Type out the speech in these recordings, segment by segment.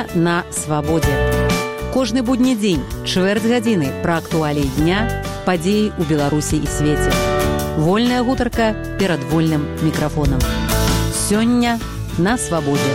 на свабодзе. Кожны будні дзень, чвэрць гадзіны пра актуаліі дня, падзеі ў Беларусі і свеце. Вольная гутарка перад вольным мікрафонам. Сёння на свабодзе.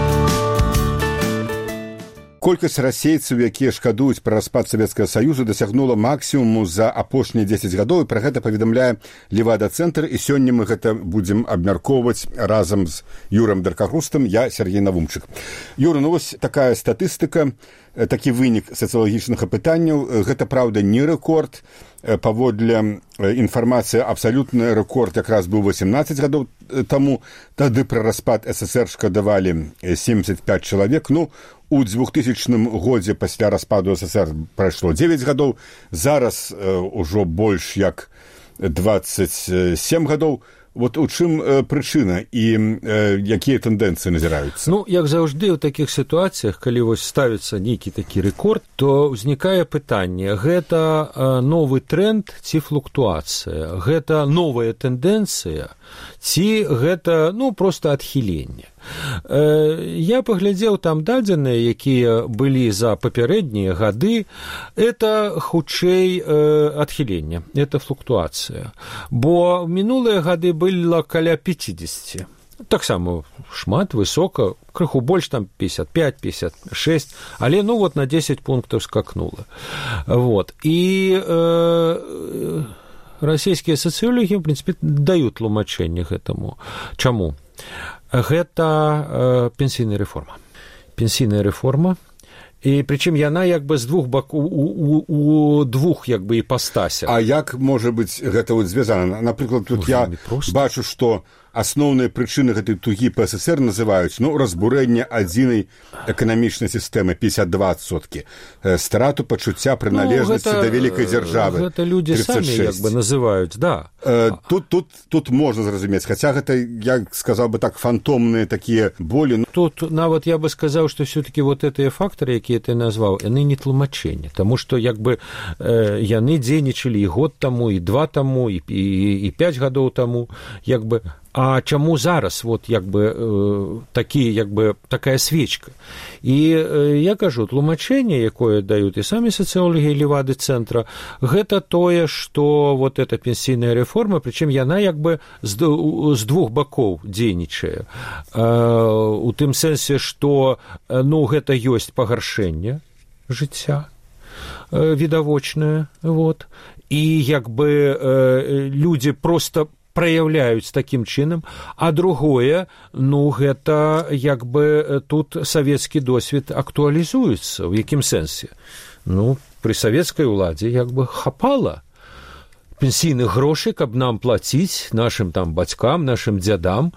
Колькасць расейцаў, якія шкадуюць пра распад Савецкага Саюзу, дасягнула максімуму за апошнія 10 гадоў, і пра гэта паведамляе Левада-цэнтр, і сёння мы гэта будзем абмяркоўваць разам з Юрам Даркагрустам, я Сергей Навумчык. Юра, ну вось такая статыстыка, такі вынік сацыялагічных апытанняў, гэта, праўда, не рэкорд. Паводле інфармацыі, абсалютны рэкорд якраз быў 18 гадоў таму. Тады пра распад СССР шкадавалі 75 чалавек. Ну, у 2000 годзе пасля распаду СССР прайшло 9 гадоў. Зараз ужо больш як 27 гадоў. Вот у чым прычына і якія тэндэнцыі назіраюцца? Ну, як заўжды ў такіх сітуацыях, калі вось ставіцца нейкі такі рэкорд, то ўзнікае пытанне: гэта новы тренд ці флуктуацыя? Гэта новая тэндэнцыя ці гэта, ну, проста адхіленне? Я паглядзеў там дадзеныя, якія былі за папярэднія гады. Это хутчэй адхіленне, это флуктуацыя. Бо мінулыя гады было каля 50. Таксама шмат, высока, крыху больш, там 55, 56, але ну вот на 10 пунктаў скакнула. Вот. І расійскія сацыёлагі, в прынцыпе, даюць тлумачэнне гэтаму. Чаму? Гэта пенсійная рэформа. Пенсійная рэформа. І прычым яна як бы з двух бакоў, у двух як бы іпастасях. А як можа быць гэта вот звязана? Напрыклад, тут я бачу, што асноўныя прычыны гэтай тугі па СССР называюць, ну, разбурэнне адзінай эканамічнай сістэмы 52%, страту пачуцця прыналежнасці да вялікай дзяржавы 36%. Гэта людзі самі як бы называюць, да. Тут можна зразумець, хаця гэта, я сказаў бы так, фантомныя такія болі. Тут нават я бы сказаў, што все-таки вот гэтыя фактары, якія ты назваў, яны не тлумачэнне, таму што як бы яны дзейнічалі і год таму, і 2 таму, і 5 гадоў таму, як бы. А чаму зараз вот як бы такі, як бы такая свечка? І я кажу, тлумачэнне, якое даюць і самі сацыёлагі Левады-цэнтра, гэта тое, што вот эта пенсійная рэформа, прычым яна як бы з двух бакоў дзейнічае. У тым сэнсе, што ну гэта ёсць пагаршэнне жыцця відавочнае, вот. І як бы людзі проста праяўляюць такім чынам, а другое, ну, гэта як бы тут савецкі досвед актуалізуецца. У якім сэнсе? Ну, пры савецкай уладзе як бы хапала пенсійных грошай, каб нам плаціць, нашым там бацькам, нашым дзядам,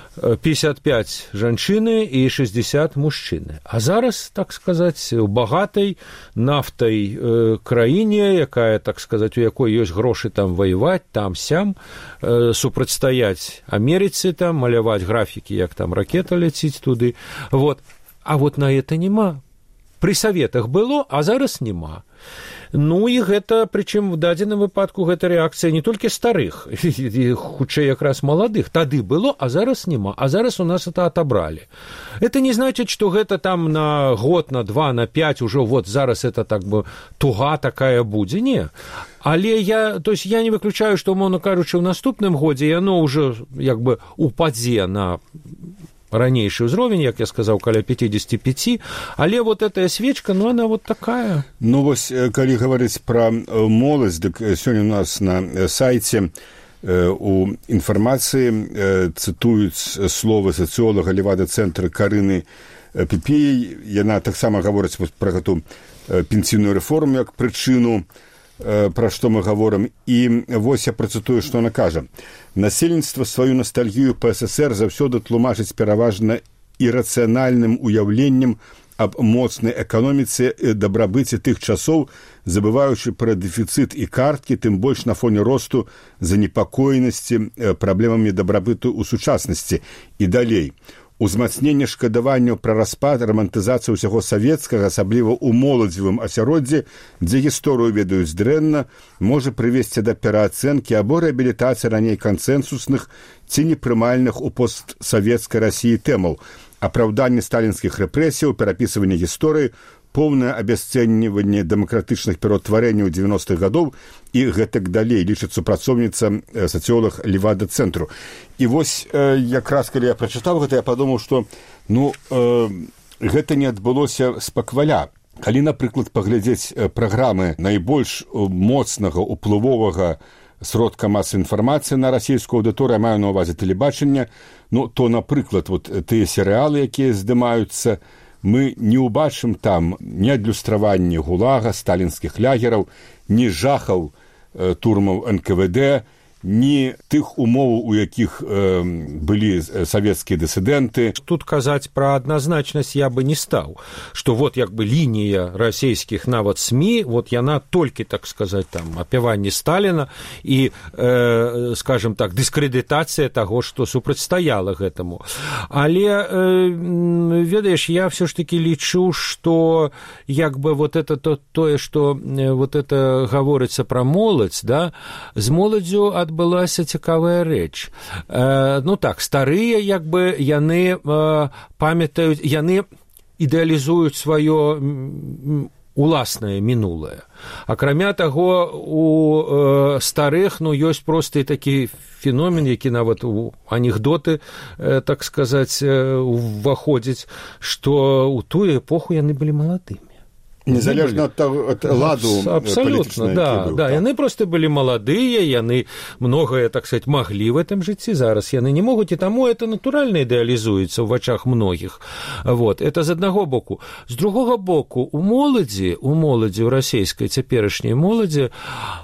55 жанчыны і 60 мужчыны. А зараз, так сказаць, у багатай нафтай краіне, якая, так сказаць, у якой ёсць грошы там ваяваць, там-сям, супрацьстаяць Амерыцы, там, маляваць графікі, як там ракета ляціць туды. Вот. А вот на это няма. Пры саветах было, а зараз няма. Ну і гэта, прычым в дадзеным выпадку гэта рэакцыя не толькі старых, хутчэй якраз маладых. Тады было, а зараз няма. А зараз у нас это отобрали. Это не значит, што гэта там на год, на 2, на 5 ужо вот зараз это так бы туга такая будзе. Не. Але я не выключаю, што, умоўна кажучы, ў наступным годзе яно ўжо як бы упадзе на ранейшы ўзровень, як я сказаў, каля 55, але вот эта свечка, ну, она вот такая. Ну, вось, калі гаварыць пра моладзь, дык сёння у нас на сайце у інфармацыі цытуюць словы сацыёлага Левада-цэнтра Карыны Піпей. Яна таксама гаворыць пра гэту пенсійную рэформу як прычыну, пра што мы гаворым. І вось я працытую, што яна кажа. Насельніцтва сваю ностальгію па СССР заўсёды тлумачыць пераважна ірацыянальным уяўленнем аб моцнай эканоміцы і дабрабыце тых часоў, забываючы пра дэфіцыт і карткі, тым больш на фоне росту занепакоенасці праблемамі дабрабыту ў сучаснасці. І далей. Узмацненне шкадаванняў пра распад, рамантызацыю ўсяго савецкага, асабліва ў моладзевым асяроддзі, дзе гісторыю ведаюць дрэнна, можа прывесці да пераацэнкі або рэабілітацыі раней кансэнсусных ці непрымальных у постсавецкай Расіі тэмаў. апраўданне сталінскіх рэпрэсіяў, перапісыванне гісторыі, поўнае абясцэньванне дэмакратычных пераўтварэнняў 90-х гадоў і гэтак далей, лічыць супрацоўніца сацыолог Левада-цэнтру. І вось якраз калі я прачытаў гэта, я падумаў, што гэта не адбылося спакваля. Калі, напрыклад, паглядзець праграмы найбольш моцнага, уплывовага сродка масавай інфармацыі на расійскую аўдыторыю, маю на ўвазе тэлебачання, то, напрыклад, тыя серыялы, якія здымаюцца, мы не ўбачым там ні адлюстраванні гулага, сталінскіх лагераў, ні жахаў турмаў НКВД, ні тых умоў, у якіх былі савецкія дысідэнты. Тут казаць пра адназначнасць я бы не стаў, што вот як бы лінія расійскіх нават СМІ, вот яна толькі, так сказаць, там апяванне Сталіна і, скажем так, дыскрэдытацыя таго, што супрацьстаяла гэтаму. Але, ведаеш, я все ж таки лічу, што як бы вот это тое, што вот это гаворыцца пра моладзь, да, з моладзю адбылася цікавая рэч. Ну так, старыя, як бы, яны памятаюць, яны ідэалізуюць сваё уласнае мінулае. Акрамя таго, у старых, ёсць просты такі феномен, які нават у анекдоты, так сказаць, уваходзіць, што ў тую эпоху яны былі маладымі. Незалежна ад ладу абсолютно, да, яны просто былі маладыя, яны многае, так сказать, маглі в этом жыцці, зараз яны не могуць, і таму это натуральна ідэалізуецца ў вачах многіх. Вот, это з аднаго боку. З другога боку, у моладзі, у расійскай цяперашняй моладзі,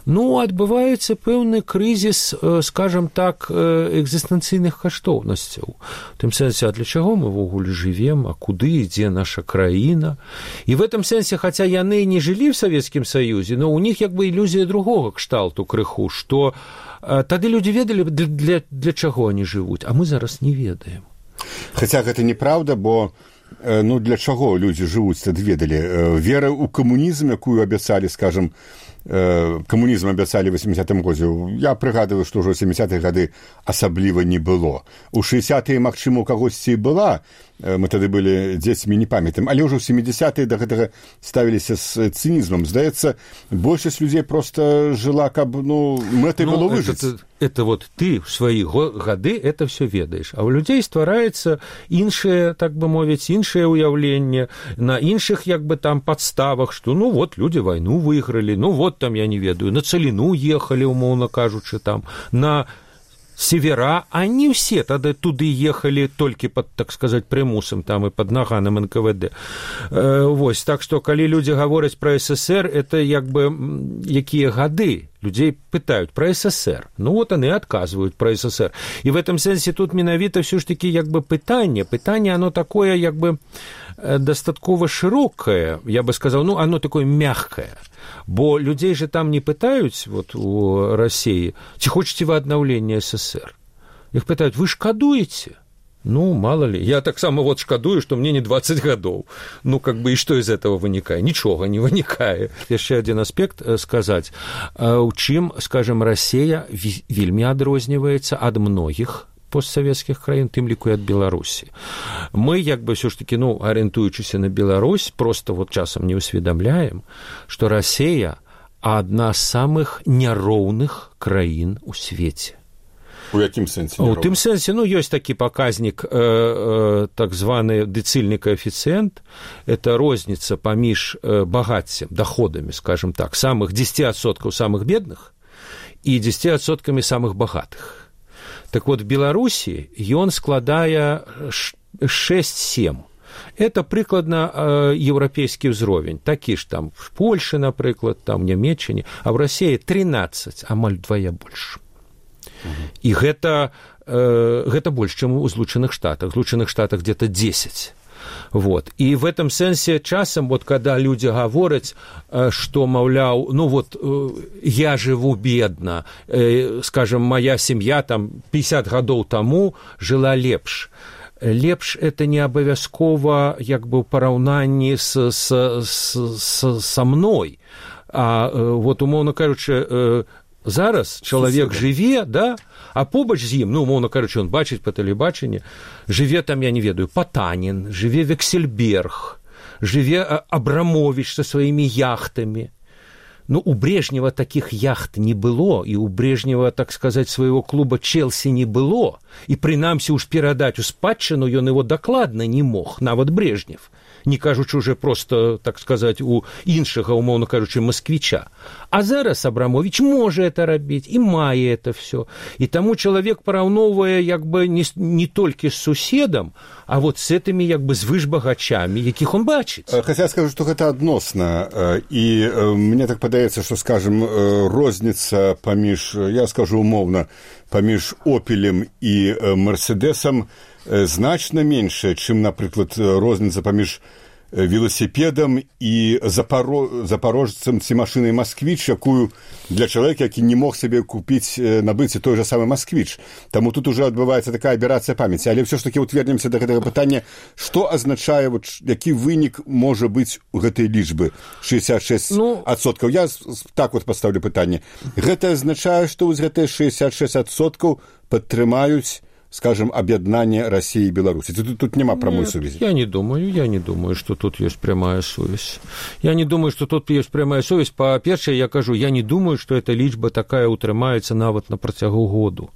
адбываецца пэўны крызіс, скажем так, экзістэнцыйных каштоўнасцяў. В тым сэнсе, а для чаго мы ввогуле жывем, а куды ідзе наша краіна? І в этом сэнсе, хотя яны не жылі в Савецкім Саюзе, но у них як бы ілюзія другога кшталту крыху, што тады людзі ведалі, для чаго они жывуць, а мы зараз не ведаем. Хаця гэта неправда, бо для чаго людзі жывуць, тады ведалі. Вера ў камунізм, якую абяцалі, скажем, камунізм абяцалі ў 80-м годзе. Я прыгадываю, што ўжо ў 70-е гады асабліва не было. У 60-е, магчыма, у кагосьці і была, мы тады былі дзецьмі, не памятаем, але ўжо ў 70-е да гэтага ставіліся з цынізмам. Здаецца, большасць людзей проста жыла, каб, мэтай было выжыць. Это вот ты в свои гады это все ведаешь, а у людей ствараецца іншае, так бы мовіць, іншае ўяўленне, на іншых як бы там падставах, што вот люди вайну выйгралі, вот там, я не ведаю, на Целіну ехалі, умоўна кажучы, там, на севера, а не все тады туды ехалі толькі под, так сказать, прымусам там і под наганам НКВД. Вось, так што, калі людзі гавораць пра СССР, это як бы якія гады? Людзей пытаюць пра СССР. Вот они адказваюць пра СССР. І в этом сэнсе тут менавіта все ж таки як бы пытанне, оно такое як бы дастаткова шырокае, я бы сказал, оно такое мягкое. Бо людзей же там не пытаюць вот у России, ці хочаце вы аднаўлення СССР. Іх пытаюць, вы шкадуеце? Мало ли. Я так само вот шкадую, что мне не 20 годов. Как бы и что из этого вынікае? Ничего не вынікае. Яшчэ один аспект сказаць. У чым, скажем, Россия вельмі адрозніваецца ад многіх постсоветских краін, тым ліку і ад Беларусі. Мы, як бы, все ж таки, арыентуючыся на Беларусь, просто вот часам не усведомляем, что Россия одна з самых няроўных краін у свеце. У якім сэнсе? У тым сэнсе, ёсць такі паказнік, так званы дэцыльны коэфіцыент, это розніца паміж багаццем, доходамі, скажем так, самых 10% самых бедных і 10% самых багатых. Так вот, в Беларусі ён складае 6-7. Это прыкладна еўрапейскі ўзровень. Такі ж там в Польшы, напрыклад, там в Нямецчыне, а в России 13, амаль вдвая больш. І гэта больш, чым у Злучаных Штатах. В Злучаных Штатах где-то 10. Вот. И в этом сенсе часам, вот когда люди говорят, что, маўляў, я живу бедно, скажем, моя семья там 50 годов тому жила лепш. Лепш это не абавязкова як бы ў параўнанні са мной. А вот, умоўна кажучы, зараз чалавек жыве, да, а побач з ім, ну, умоўна кажучы, он бачыць па тэлебачанні, жыве там, я не ведаю, Потанін, жыве Вексельберг, жыве Абрамович со сваімі яхтамі. Ну, у Брежнева таких яхт не было, и у Брежнева, так сказать, своего клуба «Челси» не было, и прынамсі уж перадаць у спадчыну ён его дакладна не мог, нават Брежнев, не кажучы уже просто, так сказать, у іншага, умоўна кажучы, москвича. А зараз Абрамович можа это рабіць і мае это все. І таму чалавек параўноўвае як бы не толькі з суседам, а вот с этими як бы звышбагачамі, якіх он бачыць. Хотя я скажу, что это адносна, и мне так падаецца, что, скажем, розніца паміж, я скажу умоўна, паміж «Опелем» и «Мерседесом» значна меншая, чым, напрыклад, розніца паміж велосипедом і запорожцам ці машинай «Москвич», якую для чалавека, які не мог сабе купіць, набыць той же самы «Москвич». Таму тут уже адбываецца такая аберацыя памяці. Але ўсё ж такі вернемся да гэтага пытання, што азначае, які вынік можа быць у гэтай лічбы 66%. Я так вот паставлю пытанне. Гэта азначае, што вось гэтыя 66% падтрымаюць, скажем, объединение России и Беларуси. Тут нема прямой связи. Я не думаю, что тут есть прямая связь. Я не думаю, что тут есть прямая связь. По-перше, я кажу, я не думаю, что эта лічба такая утрымаецца нават на працягу году.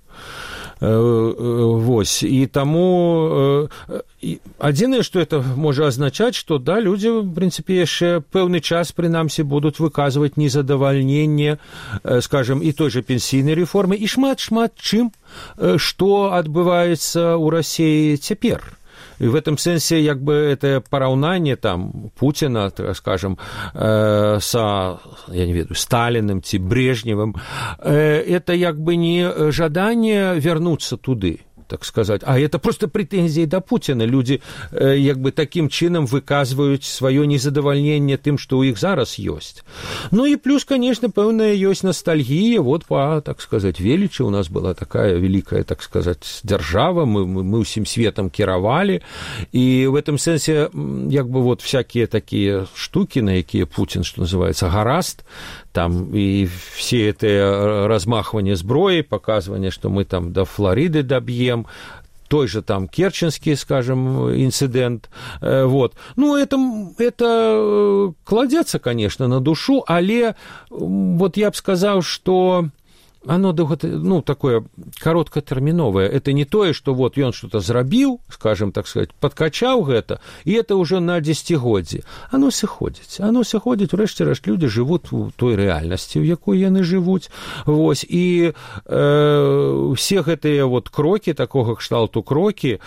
Вось. І таму адзінае, што это можа азначаць, што да, людзі, в прынцыпе, яшчэ пэўны час, прынамсі, будуць выказваць незадавальненне, скажем, і той же пенсійнай рэформы, і шмат чым, што адбываецца ў Расіі цяпер. И в этом сенсе, как бы, это параўнанне там Путина, так скажем, со, я не ведаю, Сталиным, ці Брежневым, это как бы не жаданне вернуться туды, так сказать, а это просто претензии до Путина. Люди как бы таким чином выказывают свое незадовольнение тем, что у их зараз есть. Ну и плюс, конечно, пэўная есть ностальгия, вот по, так сказать, величи у нас была такая великая, так сказать, держава, мы усім светом кіравали, и в этом сенсе, как бы, вот всякие такие штуки, на якія Путин, что называется, гораст, там и все это размахивание зброей, показывание, что мы там до Флориды добьем, той же там керченский, скажем, инцидент, вот. Ну, это кладется, конечно, на душу, але вот я бы сказал, что оно, ну, такое кароткатэрміновае. Это не тое, што вот ён что-то зрабіў, скажем, так сказать, подкачаў гэта, і это уже на дзесяцігоддзі. Оно сыходзіць, урэшце рэшт, люди жывуць у той рэальнасці, у якой яны жывуць. Вось, і все гэтыя вот крокі, такога кшталту крокі,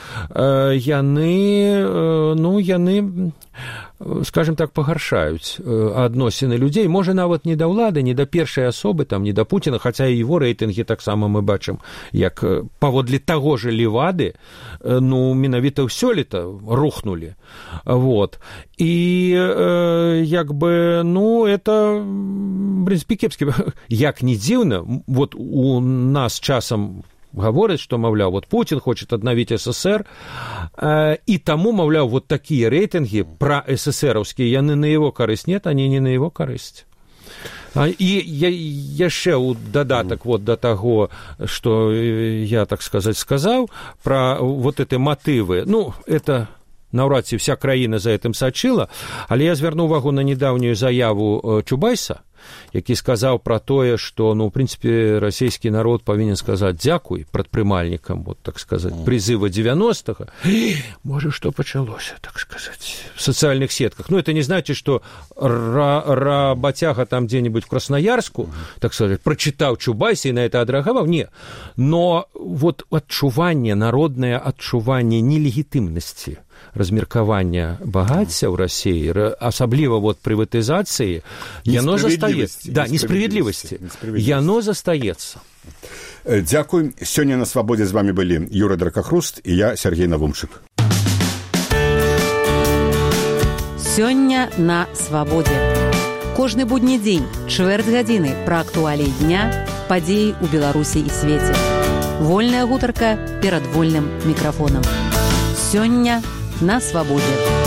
яны, скажем так, пагаршаюць адносіны людзей, можа, нават не да ўлады, не да першай асобы, там, не да Путина, хаця і его рэйтынгі таксама мы бачым, як паводле таго же Левады, ну, менавіта сёлета рухнули. Вот. І, як бы, ну, это, в прынцыпе, кепскі. Як не дзіўна, вот у нас часам говорят, что, мовляв, вот Путин хочет обновить СССР, и тому, мовляв, вот такие рейтинги про СССРовские, яны на его корысть. Нет, они не на его корысть. І яшчэ ў дадатак вот да таго, што я, так сказаць, сказаў, пра вот эти матывы. Ну, это наўрад ці вся краіна за этим сачыла, але я звярну увагу на недаўнюю заяву Чубайса, які сказаў пра тое, што, ну, в прынцыпе, расійскі народ павінен сказаць дзякуй прадпрымальнікам, вот, так сказаць, призыва 90-х. Можа, што пачалося, так сказаць, в социальных сетках. Ну, это не значит, что работяга там где-нибудь в Красноярску, так сказать, прочитал Чубайса и на это адрэагаваў. Не. Но вот адчуванне, народнае адчуванне нелегітымнасці размеркавання багацця ў Расіі, асабліва вот прыватызацыі, яно застаецца. Да, несправедливости. Яно застаецца. Дзякуй. Сёння на свабодзе з вами былі Юра Дракахруст і я, Сергей Навумчык. Сёння на свабодзе. Кожны будні дзень, чвэрць гадзіны пра актуаліі дня, падзеі ў Беларусі і свеце. Вольная гутарка перад вольным мікрафонам. Сёння на свабодзе.